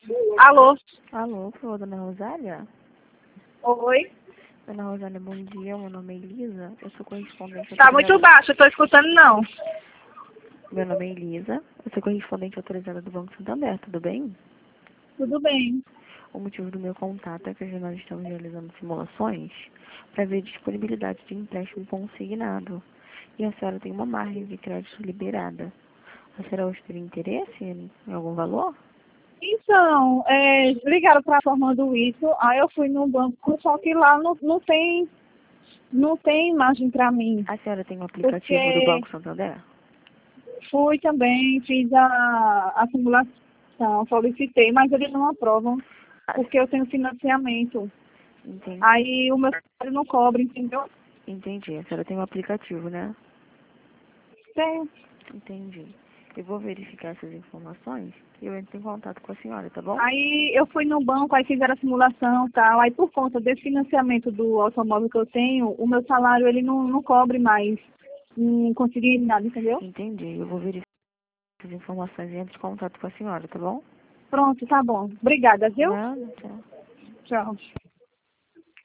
Alô? Alô, por favor, dona Rosália? Oi? Dona Rosália, bom dia. Meu nome é Elisa. Eu sou correspondente Tá autorizada. muito baixo, eu tô escutando não. Meu nome é Elisa. Eu sou correspondente autorizada do Banco Santander, tudo bem? Tudo bem. O motivo do meu contato é que hoje nós estamos realizando simulações para ver disponibilidade de empréstimo consignado. E a senhora tem uma margem de crédito liberada. A senhora hoje teria interesse em algum valor? Então, ligaram pra formando isso, aí eu fui no banco, só que lá não tem imagem pra mim. A senhora tem um aplicativo do Porque Banco Santander? fui também, fiz a simulação, solicitei, mas eles não aprovam, porque eu tenho financiamento. Entendi. Aí o meu salário não cobre, entendeu? Entendi. A senhora tem um aplicativo, né? Tem. Entendi. Eu vou verificar essas informações e eu entro em contato com a senhora, tá bom? Aí eu fui no banco, aí fizeram a simulação e tal. Aí por conta desse financiamento do automóvel que eu tenho, o meu salário ele não cobre mais. Não consegui nada, entendeu? Entendi. Eu vou verificar essas informações e entro em contato com a senhora, tá bom? Pronto, tá bom. Obrigada, viu? Nada, tchau. Tchau.